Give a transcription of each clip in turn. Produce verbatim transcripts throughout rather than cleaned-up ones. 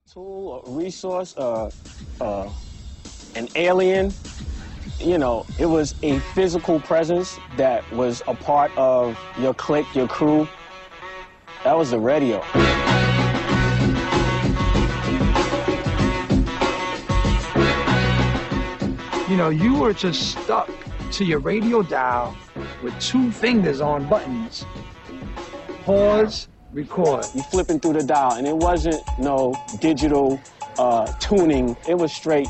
Tool, a resource, uh, uh, an alien. You know, it was a physical presence that was a part of your clique, your crew. That was the radio. You know, you were just stuck to your radio dial with two fingers on buttons. Pause, record. You flipping through the dial, and it wasn't no digital uh, tuning. It was straight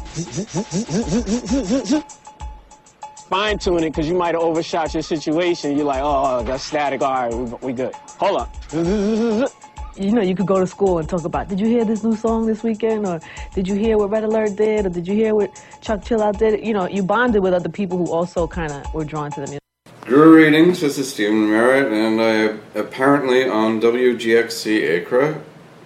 fine tuning because you might have overshot your situation. You're like, oh, that's static. All right, we, we good. Hold on. You know, you could go to school and talk about, did you hear this new song this weekend? Or did you hear what Red Alert did? Or did you hear what Chuck Chill Out did? You know, you bonded with other people who also kind of were drawn to the music. Greetings, this is Stephen Merritt, and I am apparently on W G X C Acra,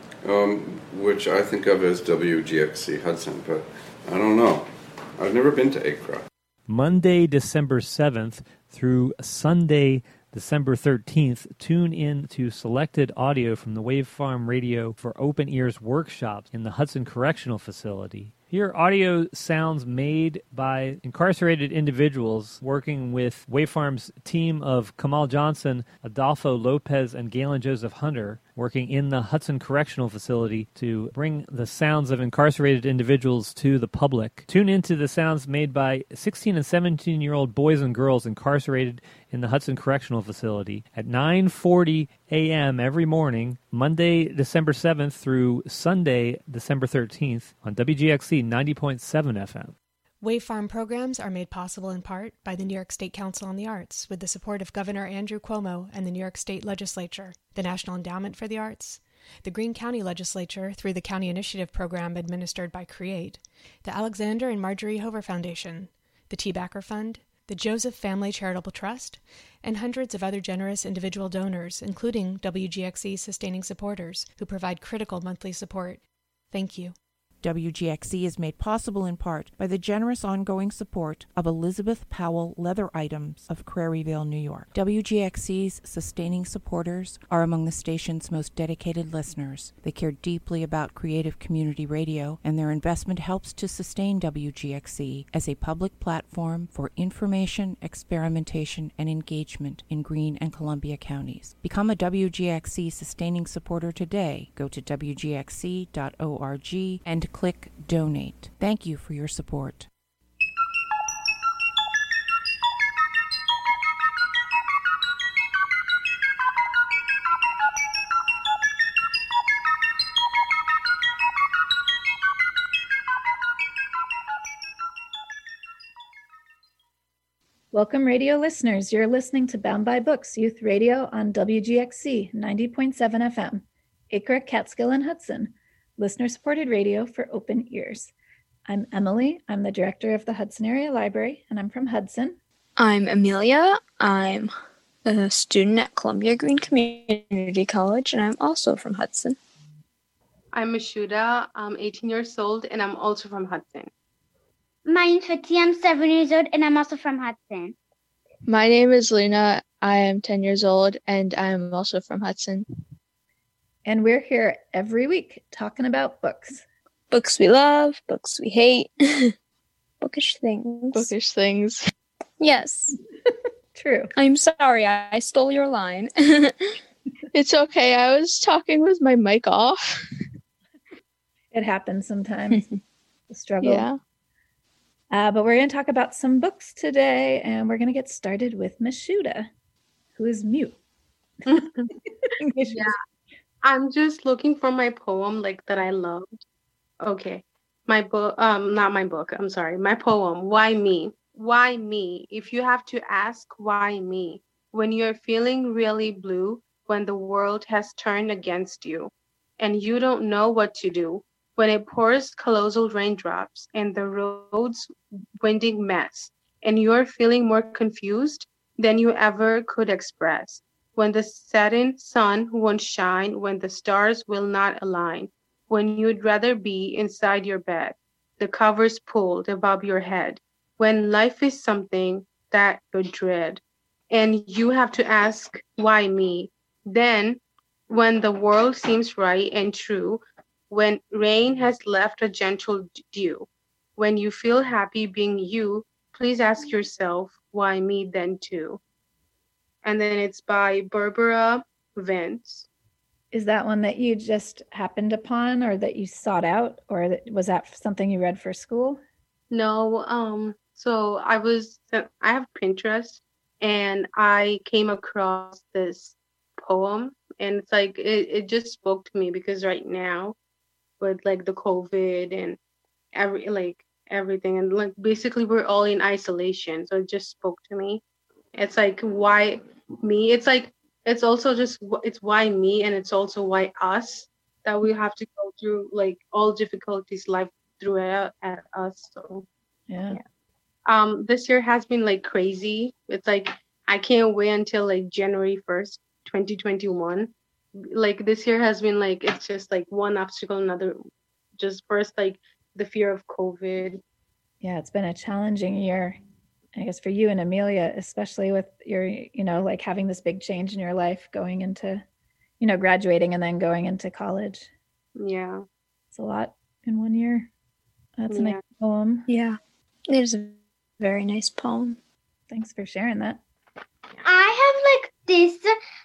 um, which I think of as W G X C Hudson, but I don't know. I've never been to Acra. Monday, December seventh through Sunday, December thirteenth, tune in to selected audio from the Wave Farm Radio for Open Ears workshops in the Hudson Correctional Facility. Hear audio sounds made by incarcerated individuals working with Wave Farm's team of Kamal Johnson, Adolfo Lopez, and Galen Joseph Hunter, working in the Hudson Correctional Facility to bring the sounds of incarcerated individuals to the public. Tune into the sounds made by sixteen and seventeen-year-old boys and girls incarcerated in the Hudson Correctional Facility at nine forty a.m. every morning, Monday, December seventh through Sunday, December thirteenth on W G X C ninety point seven F M. Wave Farm programs are made possible in part by the New York State Council on the Arts with the support of Governor Andrew Cuomo and the New York State Legislature, the National Endowment for the Arts, the Greene County Legislature through the County Initiative Program administered by CREATE, the Alexander and Marjorie Hoover Foundation, the T. Backer Fund, the Joseph Family Charitable Trust, and hundreds of other generous individual donors, including W G X C sustaining supporters, who provide critical monthly support. Thank you. W G X C is made possible in part by the generous ongoing support of Elizabeth Powell Leather Items of Craryville, New York. W G X C's sustaining supporters are among the station's most dedicated listeners. They care deeply about creative community radio, and their investment helps to sustain W G X C as a public platform for information, experimentation, and engagement in Greene and Columbia counties. Become a W G X C sustaining supporter today. Go to W G X C dot org and click Donate. Thank you for your support. Welcome, radio listeners. You're listening to Bound by Books Youth Radio on W G X C ninety point seven F M, Acra, Catskill, and Hudson. Listener-supported radio for open ears. I'm Emily. I'm the director of the Hudson Area Library, and I'm from Hudson. I'm Amelia. I'm a student at Columbia Greene Community College, and I'm also from Hudson. I'm Mashuda. I'm eighteen years old, and I'm also from Hudson. My name's Fitzy. I'm seven years old, and I'm also from Hudson. My name is Luna. I am ten years old, and I am also from Hudson. And we're here every week talking about books. Books we love, books we hate, bookish things. Bookish things. Yes. True. I'm sorry, I stole your line. It's okay, I was talking with my mic off. It happens sometimes. The struggle. Yeah. Uh, but we're going to talk about some books today, and we're going to get started with Mashuda, who is mute. Yeah. I'm just looking for my poem, like, that I loved. Okay. My book, um, not my book, I'm sorry. My poem, Why Me? Why me? If you have to ask, why me? When you're feeling really blue, when the world has turned against you, and you don't know what to do, when it pours colossal raindrops, and the road's winding mess, and you're feeling more confused than you ever could express. When the setting sun won't shine, when the stars will not align, when you'd rather be inside your bed, the covers pulled above your head, when life is something that you dread, and you have to ask, why me? Then, when the world seems right and true, When rain has left a gentle dew. When you feel happy being you, please ask yourself, why me then too? And then it's by Barbara Vance. Is that one that you just happened upon or that you sought out, or that, was that something you read for school? No, um, so I was, I have Pinterest and I came across this poem, and it's like, it, it just spoke to me because right now with like the COVID and every, like everything, and like basically we're all in isolation. So it just spoke to me. It's like, why me? It's like, it's also just, it's why me, and it's also why us, that we have to go through like all difficulties life threw at, at us. So yeah. yeah. Um, this year has been like crazy. It's like, I can't wait until like January first, twenty twenty-one. Like this year has been like, it's just like one obstacle, another. Just first, like the fear of COVID. Yeah, it's been a challenging year, I guess, for you and Amelia, especially with your, you know, like having this big change in your life, going into, you know, graduating and then going into college. Yeah. It's a lot in one year. That's a Yeah. nice poem. Yeah, it is a very nice poem. Thanks for sharing that. I have like this,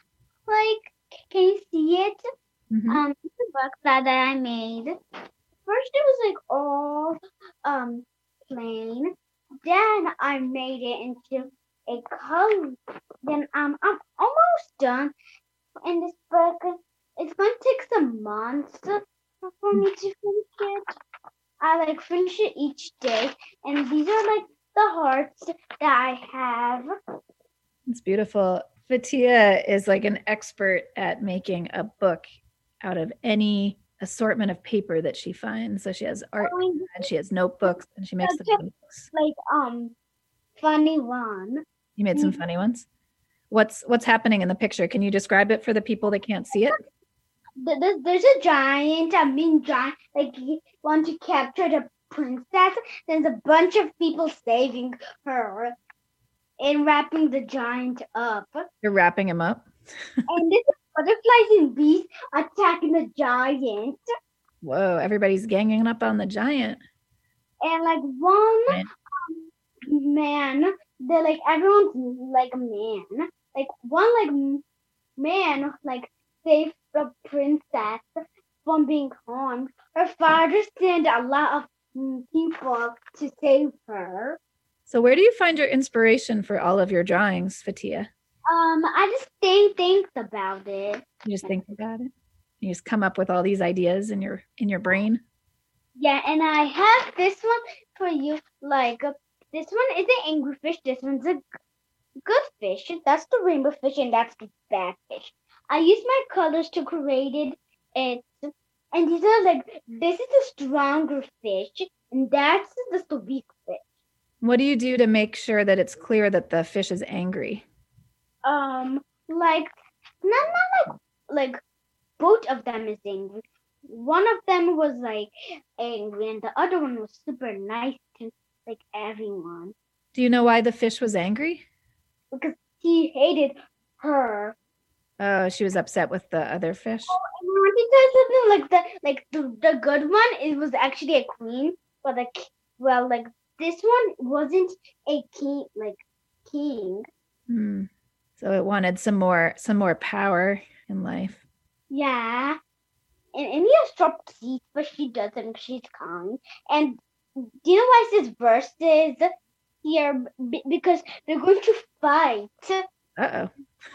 like, can you see it? Mhm. Um, it's a book that I made. First, it was like all um plain. Then I made it into a color. Then um, I'm almost done. And this book, it's going to take some months for me to finish it. I like finish it each day, and these are like the hearts that I have. It's beautiful. Fatia is like an expert at making a book out of any assortment of paper that she finds. So she has art, and she has notebooks, and she makes them into books. Like um, funny one. You made some funny ones. What's what's happening in the picture? Can you describe it for the people that can't see it? There's, there's a giant, a mean giant, like he want to capture the princess. There's a bunch of people saving her and wrapping the giant up. You're wrapping him up. And this is butterflies and bees attacking the giant. Whoa, everybody's ganging up on the giant. And like one um, man, they're like, everyone's like a man. Like one like m- man, like saved the princess from being harmed. Her father sent a lot of mm, people to save her. So where do you find your inspiration for all of your drawings, Fatia? Um, I just think thinks about it. You just think about it? You just come up with all these ideas in your in your brain? Yeah, and I have this one for you. Like uh, this one is an angry fish. This one's a g- good fish. That's the rainbow fish, and that's the bad fish. I use my colors to create it. It's and these are like, this is the stronger fish, and that's the, the weak fish. What do you do to make sure that it's clear that the fish is angry? Um, like not not like like both of them is angry. One of them was like angry, and the other one was super nice to like everyone Do you know why the fish was angry? because he hated her. Oh, she was upset with the other fish. And I want to tell something like the like the, the good one. It was actually a queen, but like well like this one wasn't a king like king. Hmm. So it wanted some more some more power in life. Yeah. And India sharp teeth, but she doesn't. She's kind. And do you know why it says verses here? B- because they're going to fight. Uh-oh.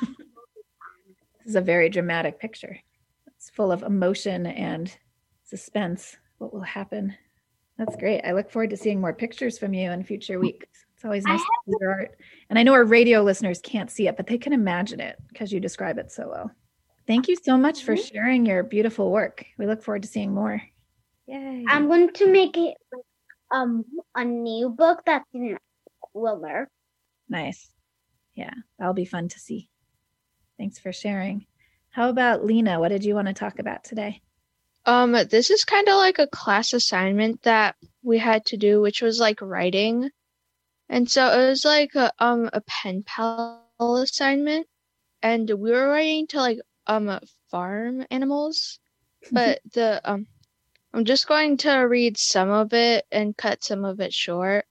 This is a very dramatic picture. It's full of emotion and suspense. What will happen? That's great. I look forward to seeing more pictures from you in future weeks. It's always nice to see your art. And I know our radio listeners can't see it, but they can imagine it because you describe it so well. Thank you so much for sharing your beautiful work. We look forward to seeing more. Yay. I'm going to make it um a new book that's in Quiller. Nice. Yeah, that'll be fun to see. Thanks for sharing. How about Lena? What did you want to talk about today? Um, this is kind of like a class assignment that we had to do, which was like writing. And so it was like a, um, a pen pal assignment. And we were writing to like um farm animals. But the um I'm just going to read some of it and cut some of it short.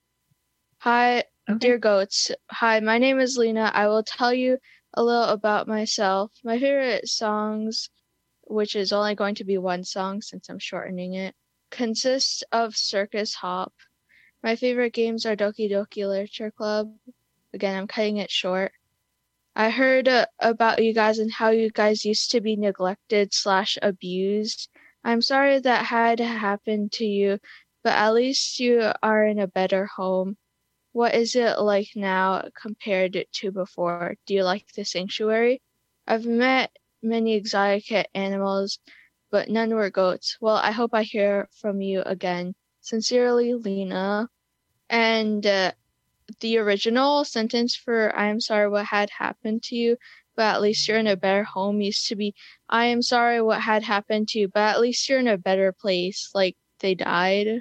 Hi, okay. Dear goats. Hi, my name is Lena. I will tell you a little about myself. My favorite songs, which is only going to be one song since I'm shortening it, consists of Circus Hop. My favorite games are Doki Doki Literature Club. Again, I'm cutting it short. I heard uh, about you guys and how you guys used to be neglected slash abused. I'm sorry that had happened to you, but at least you are in a better home. What is it like now compared to before? Do you like the sanctuary? I've met many exotic animals, but none were goats. Well, I hope I hear from you again. Sincerely, Lena. And uh, the original sentence for I am sorry what had happened to you, but at least you're in a better home used to be I am sorry what had happened to you, but at least you're in a better place. Like they died.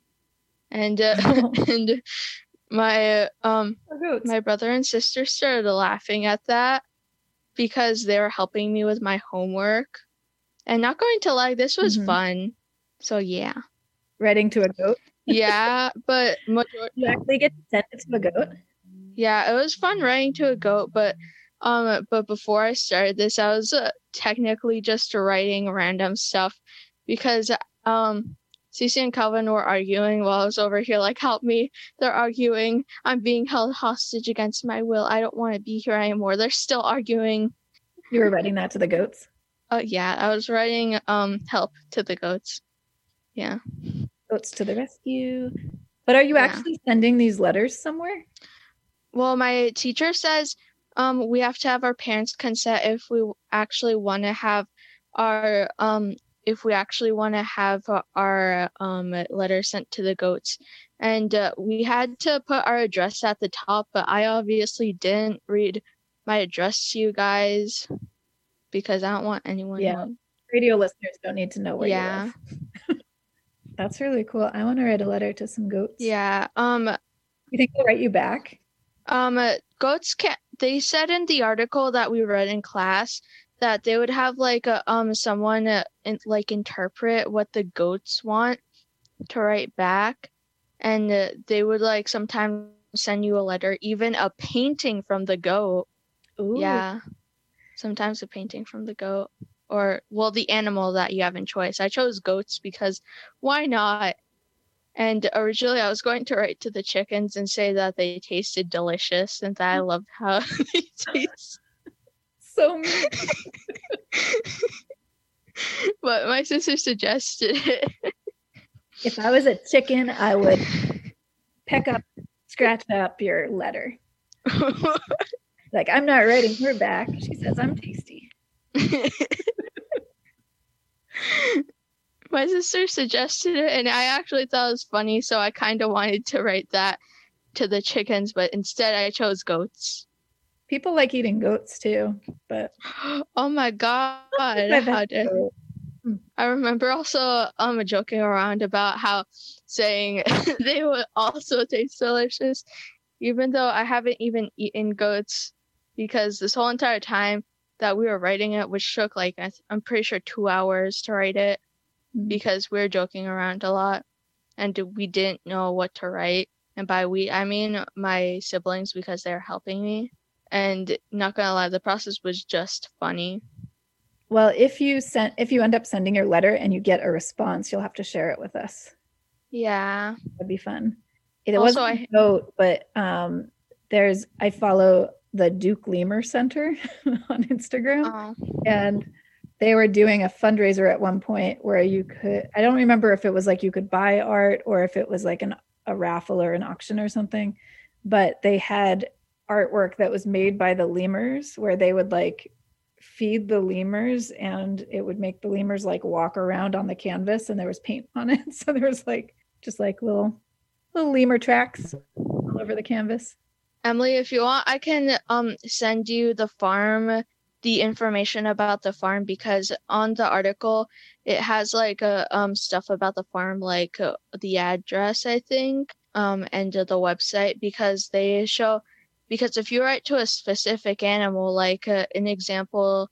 And uh, and my um my brother and sister started laughing at that because they were helping me with my homework. And not going to lie, this was mm-hmm. fun. So yeah. Writing to a goat? Yeah, but majority- you actually get to send it to a goat? Yeah, it was fun writing to a goat, but um, but before I started this, I was uh, technically just writing random stuff because um, Cece and Calvin were arguing while I was over here like, help me, they're arguing, I'm being held hostage against my will, I don't want to be here anymore, they're still arguing. You were writing that to the goats? Oh, uh, yeah, I was writing um help to the goats. Yeah. Goats to the rescue. But are you yeah. actually sending these letters somewhere? Well, my teacher says um we have to have our parents' consent if we actually want to have our um if we actually want to have our um letter sent to the goats. And uh, we had to put our address at the top, but I obviously didn't read my address to you guys because I don't want anyone yeah. knowing. Radio listeners don't need to know where yeah. you live. That's really cool. I want to write a letter to some goats. Yeah. Um. You think they'll write you back? Um. Goats can. They said in the article that we read in class that they would have like a um someone uh, in, like interpret what the goats want to write back, and uh, they would like sometimes send you a letter, even a painting from the goat. Ooh. Yeah. Sometimes a painting from the goat. Or, well, the animal that you have in choice. I chose goats because why not? And originally I was going to write to the chickens and say that they tasted delicious and that I loved how they taste. So mean. But my sister suggested it. If I was a chicken, I would peck up, scratch up your letter. Like, I'm not writing her back. She says I'm tasty. My sister suggested it and I actually thought it was funny, so I kind of wanted to write that to the chickens, but instead I chose goats. People like eating goats too, but oh my god, how did... I remember also um joking around about how saying they would also taste delicious, even though I haven't even eaten goats, because this whole entire time that we were writing it, which took like I'm pretty sure two hours to write it, mm-hmm. because we were joking around a lot and we didn't know what to write. And by we, I mean my siblings, because they're helping me. And not gonna lie, the process was just funny. Well, if you send, if you end up sending your letter and you get a response, you'll have to share it with us. Yeah, that'd be fun. It also, wasn't I a vote, but um, there's I follow the Duke Lemur Center on Instagram, oh. and they were doing a fundraiser at one point where you could, I don't remember if it was like you could buy art or if it was like an, a raffle or an auction or something, but they had artwork that was made by the lemurs where they would like feed the lemurs and it would make the lemurs like walk around on the canvas and there was paint on it. So there was like, just like little, little lemur tracks all over the canvas. Emily, if you want, I can um send you the farm, the information about the farm, because on the article it has like uh, um stuff about the farm, like uh, the address, I think, um and uh, the website, because they show, because if you write to a specific animal, like uh, an example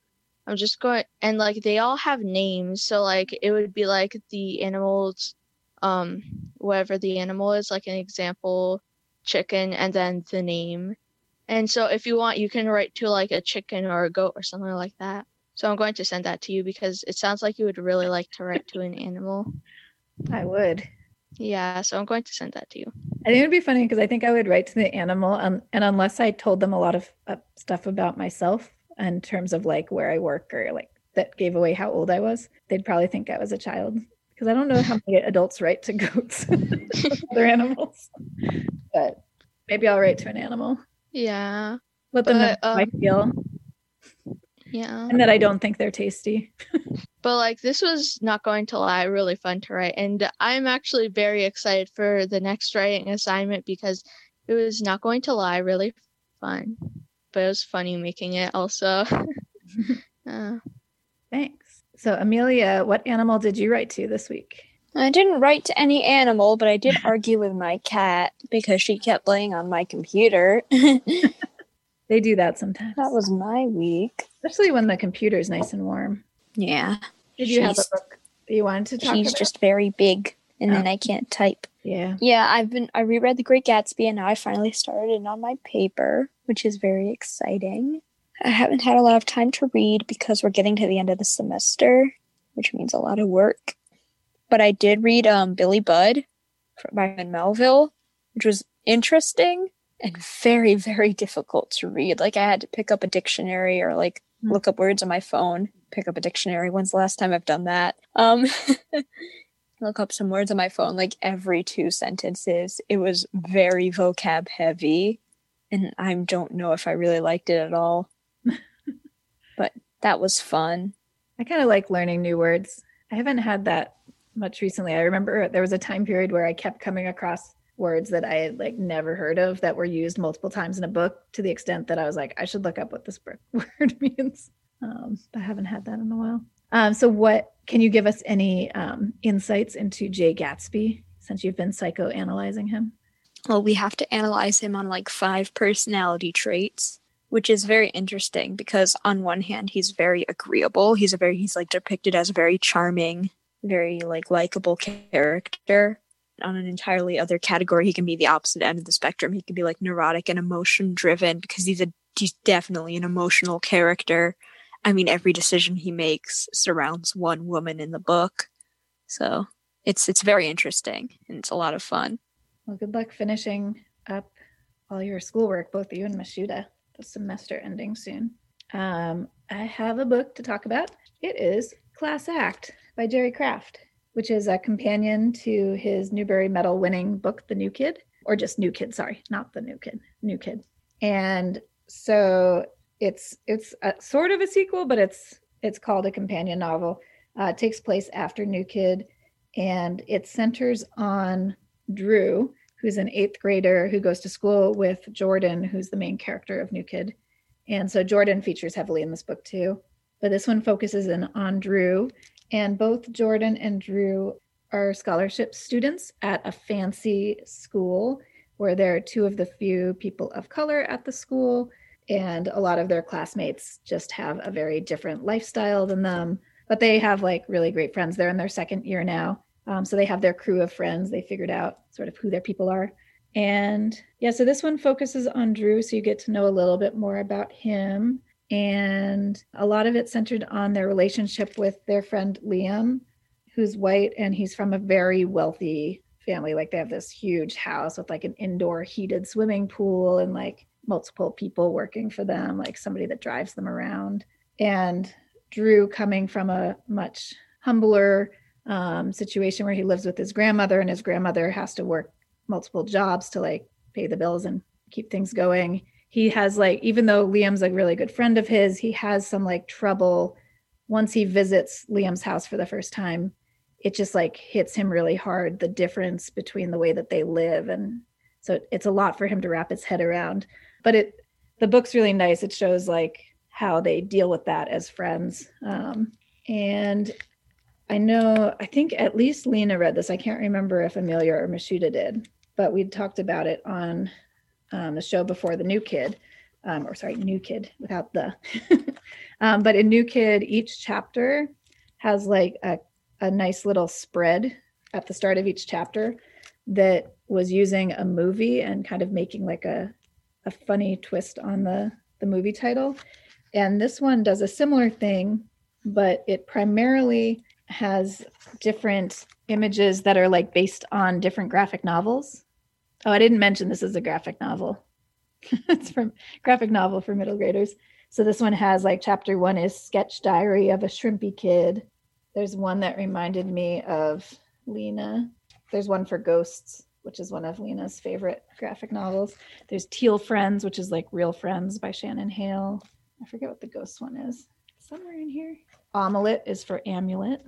I'm just going, and like they all have names. So like it would be like the animals, um, whatever the animal is, like an example, chicken, and then the name. And so if you want, you can write to like a chicken or a goat or something like that. So I'm going to send that to you because it sounds like you would really like to write to an animal. I would. Yeah, so I'm going to send that to you. I think it would be funny because I think I would write to the animal, um, and unless I told them a lot of uh, stuff about myself in terms of like where I work or like that gave away how old I was, they'd probably think I was a child because I don't know how many adults write to goats or other animals. But maybe I'll write to an animal. Yeah. Let them know But, how I um, feel Yeah. and that I don't think they're tasty. But like this was, not going to lie, really fun to write. And I'm actually very excited for the next writing assignment because it was, not going to lie, really fun. But it was funny making it also. uh, Thanks. So Amelia, what animal did you write to this week? I didn't write to any animal, but I did argue with my cat because she kept laying on my computer. They do that sometimes. That was my week. Especially when the computer's nice and warm. Yeah. Did you have a She's- book that you wanted to talk She's about? just very big, and Oh. then I can't type. Yeah. Yeah, I've been I reread The Great Gatsby, and now I finally started it on my paper, which is very exciting. I haven't had a lot of time to read because we're getting to the end of the semester, which means a lot of work. But I did read um, Billy Budd by Herman Melville, which was interesting and very, very difficult to read. Like I had to pick up a dictionary or like Hmm. look up words on my phone, pick up a dictionary. When's the last time I've done that? Um, look up some words on my phone, like every two sentences. It was very vocab heavy, and I don't know if I really liked it at all. But that was fun. I kind of like learning new words. I haven't had that much recently. I remember there was a time period where I kept coming across words that I had like never heard of that were used multiple times in a book to the extent that I was like, I should look up what this word means. Um, but I haven't had that in a while. Um, so what, can you give us any um, insights into Jay Gatsby since you've been psychoanalyzing him? Well, we have to analyze him on like five personality traits, which is very interesting because on one hand, he's very agreeable. He's a very, he's like depicted as a very charming, very like likable character. On an entirely other category, he can be the opposite end of the spectrum. He can be like neurotic and emotion driven because he's a he's definitely an emotional character. I mean, every decision he makes surrounds one woman in the book. So it's it's very interesting and it's a lot of fun. Well, good luck finishing up all your schoolwork, both you and Mashuda. The semester ending soon. Um, I have a book to talk about. It is Class Act by Jerry Craft, which is a companion to his Newbery Medal winning book, The New Kid, or just New Kid, sorry, not The New Kid, New Kid. And so it's it's a, sort of a sequel, but it's it's called a companion novel. Uh, it takes place after New Kid, and it centers on Drew, who's an eighth grader who goes to school with Jordan, who's the main character of New Kid. And so Jordan features heavily in this book too. But this one focuses in on Drew. And both Jordan and Drew are scholarship students at a fancy school where there are two of the few people of color at the school. And a lot of their classmates just have a very different lifestyle than them. But they have like really great friends. They're in their second year now. Um, so they have their crew of friends. They figured out sort of who their people are. And yeah, so this one focuses on Drew. So you get to know a little bit more about him. And a lot of it centered on their relationship with their friend Liam, who's white, and he's from a very wealthy family. Like they have this huge house with like an indoor heated swimming pool and like multiple people working for them, like somebody that drives them around. And Drew coming from a much humbler um, situation where he lives with his grandmother, and his grandmother has to work multiple jobs to like pay the bills and keep things going. He has like, even though Liam's a really good friend of his, he has some like trouble once he visits Liam's house for the first time. It just like hits him really hard, the difference between the way that they live. And so it's a lot for him to wrap his head around. But it, the book's really nice. It shows like how they deal with that as friends. Um, and I know, I think at least Lena read this. I can't remember if Amelia or Mashuda did, but we talked about it on um, the show before The New Kid. um, or sorry, New Kid without the. um, but in New Kid, each chapter has like a, a nice little spread at the start of each chapter that was using a movie and kind of making like a, a funny twist on the, the movie title. And this one does a similar thing, but it primarily has different images that are like based on different graphic novels. Oh, I didn't mention this is a graphic novel. It's from graphic novel for middle graders. So this one has like chapter one is Sketch Diary of a Shrimpy Kid. There's one that reminded me of Lena. There's one for Ghosts, which is one of Lena's favorite graphic novels. There's Teal Friends, which is like Real Friends by Shannon Hale. I forget what the Ghost one is. Somewhere in here. Omelette is for Amulet.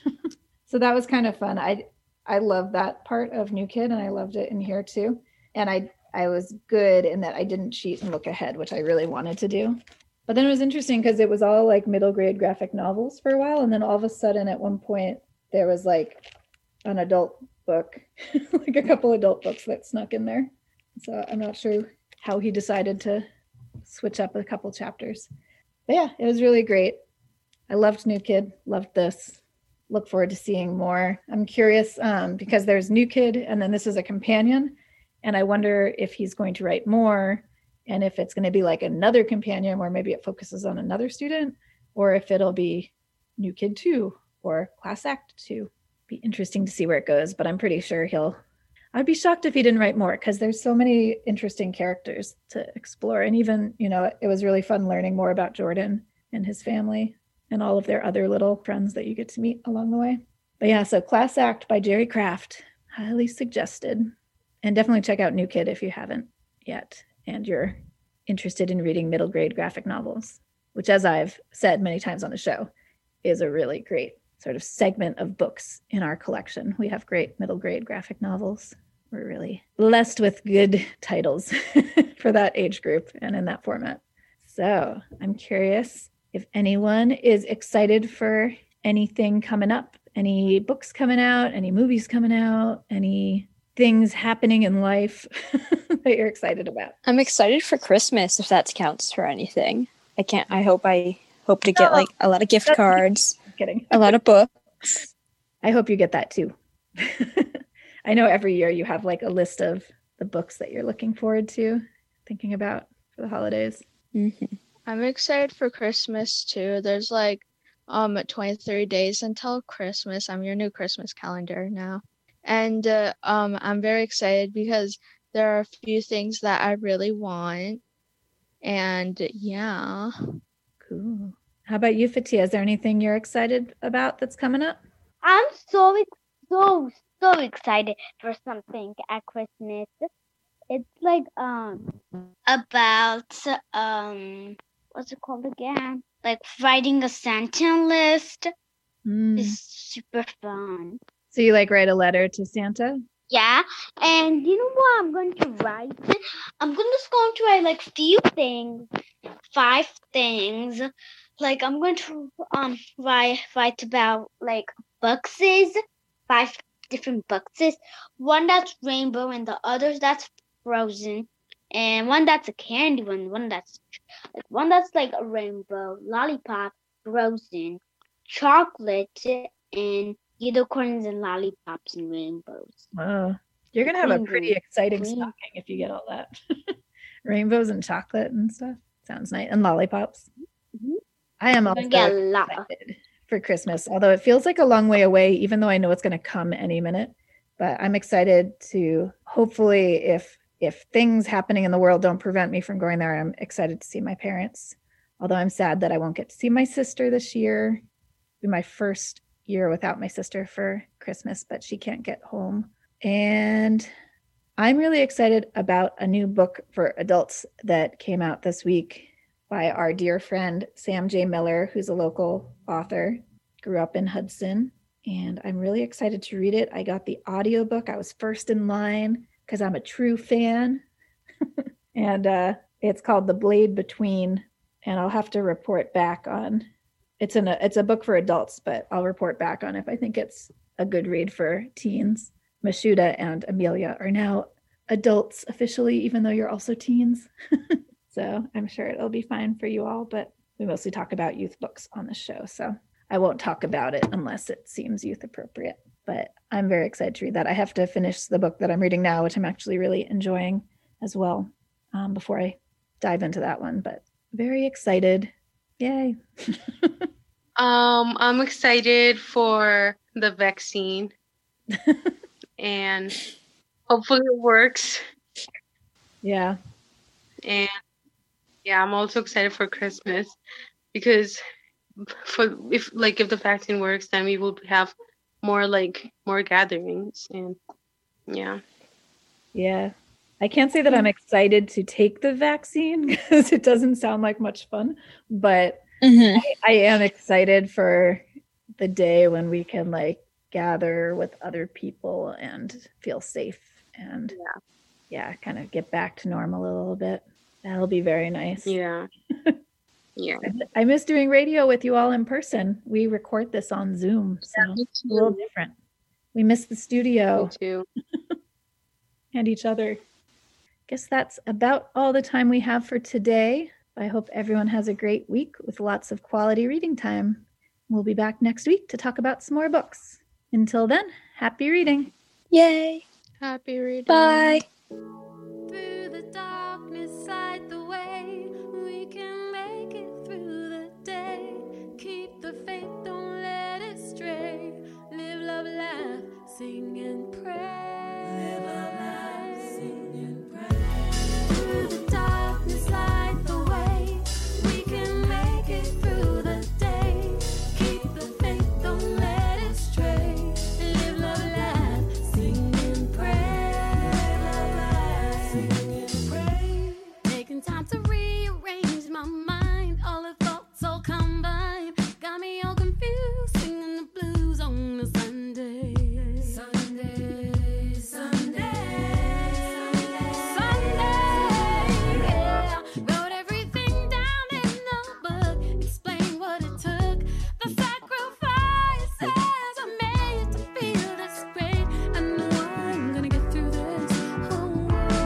So that was kind of fun. I I love that part of New Kid, and I loved it in here too. And I I was good in that I didn't cheat and look ahead, which I really wanted to do. But then it was interesting because it was all like middle grade graphic novels for a while, and then all of a sudden at one point there was like an adult book, like a couple adult books that snuck in there. So I'm not sure how he decided to switch up a couple chapters. But yeah, it was really great. I loved New Kid, loved this. Look forward to seeing more. I'm curious um, because there's New Kid and then this is a companion. And I wonder if he's going to write more and if it's going to be like another companion where maybe it focuses on another student, or if it'll be New Kid two or Class Act two. Be interesting to see where it goes, but I'm pretty sure he'll, I'd be shocked if he didn't write more because there's so many interesting characters to explore. And even, you know, it was really fun learning more about Jordan and his family and all of their other little friends that you get to meet along the way. But yeah, so Class Act by Jerry Craft, highly suggested. And definitely check out New Kid if you haven't yet and you're interested in reading middle grade graphic novels, which, as I've said many times on the show, is a really great sort of segment of books in our collection. We have great middle grade graphic novels. We're really blessed with good titles for that age group and in that format. So I'm curious if anyone is excited for anything coming up, any books coming out, any movies coming out, any things happening in life that you're excited about. I'm excited for Christmas, if that counts for anything. I can't, I hope I hope to get No, like a lot of gift that's- cards, Kidding. a lot of books. I hope you get that too. I know every year you have like a list of the books that you're looking forward to, thinking about for the holidays. Mm-hmm. I'm excited for Christmas too. There's like um twenty-three days until Christmas. I'm your new Christmas calendar now. And uh, um I'm very excited because there are a few things that I really want. And yeah. Cool. How about you, Fatia? Is there anything you're excited about that's coming up? I'm so ex- so so excited for something at Christmas. It's like um about um what's it called again? Like writing a Santa list. Mm. It's super fun. So you like write a letter to Santa? Yeah, and you know what I'm going to write? I'm gonna just going to write like few things, five things. Like I'm going to um write write about like boxes, five different boxes. One that's rainbow and the others that's frozen, and one that's a candy one. One that's one that's like a rainbow, lollipop, frozen, chocolate, and unicorns and lollipops and rainbows. Wow. You're going to have a pretty Green, exciting green. stocking if you get all that. Rainbows and chocolate and stuff. Sounds nice. And lollipops. Mhm. I am You're also gonna get a lot. excited for Christmas, although it feels like a long way away, even though I know it's going to come any minute. But I'm excited to hopefully, if if things happening in the world don't prevent me from going there, I'm excited to see my parents. Although I'm sad that I won't get to see my sister this year. It'll be my first year without my sister for Christmas, but she can't get home. And I'm really excited about a new book for adults that came out this week by our dear friend Sam J. Miller, who's a local author, grew up in Hudson. And I'm really excited to read it. I got the audiobook. I was first in line because I'm a true fan. and uh, it's called The Blade Between. And I'll have to report back on, it's, an, it's a book for adults, but I'll report back on if I think it's a good read for teens. Mashuda and Amelia are now adults officially, even though you're also teens. So I'm sure it'll be fine for you all, but we mostly talk about youth books on the show. So I won't talk about it unless it seems youth appropriate. But I'm very excited to read that. I have to finish the book that I'm reading now, which I'm actually really enjoying as well, um, before I dive into that one. But very excited. Yay. um, I'm excited for the vaccine. And hopefully it works. Yeah. And yeah, I'm also excited for Christmas because for if like if the vaccine works, then we will have more like more gatherings and yeah. Yeah. I can't say that I'm excited to take the vaccine because it doesn't sound like much fun, but mm-hmm. I, I am excited for the day when we can like gather with other people and feel safe and yeah, yeah kind of get back to normal a little bit. That'll be very nice. Yeah. Yeah. I miss doing radio with you all in person. We record this on Zoom, so yeah, it's a little different. We miss the studio. Me too. And each other. Guess that's about all the time we have for today. I hope everyone has a great week with lots of quality reading time. We'll be back next week to talk about some more books. Until then, happy reading. Yay. Happy reading. Bye. Through the darkness, light the way. We can make it through the day. Keep the faith, don't let it stray. Live, love, laugh, sing and pray. Live, love, laugh, sing and pray. Through the darkness, light the way. We can make it through the day. Keep the faith, don't let it stray. Live, love, laugh, sing and pray. Live, love, laugh, sing and pray. Taking time to rearrange my mind. All the thoughts all combined. Got me all confused, singing the blues on a Sunday. Sunday, Sunday, Sunday, yeah. Wrote everything down in the book. Explain what it took. The sacrifices I made to feel this great. I know I'm gonna get through this. Oh,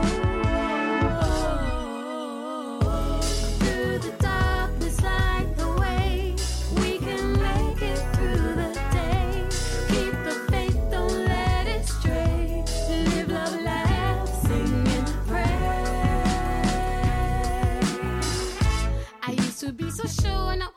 oh, oh. Through the darkness, light the way. We can make it through the day. Keep the faith, don't let it stray. Live, love, laugh, sing and pray. I used to be so sure, now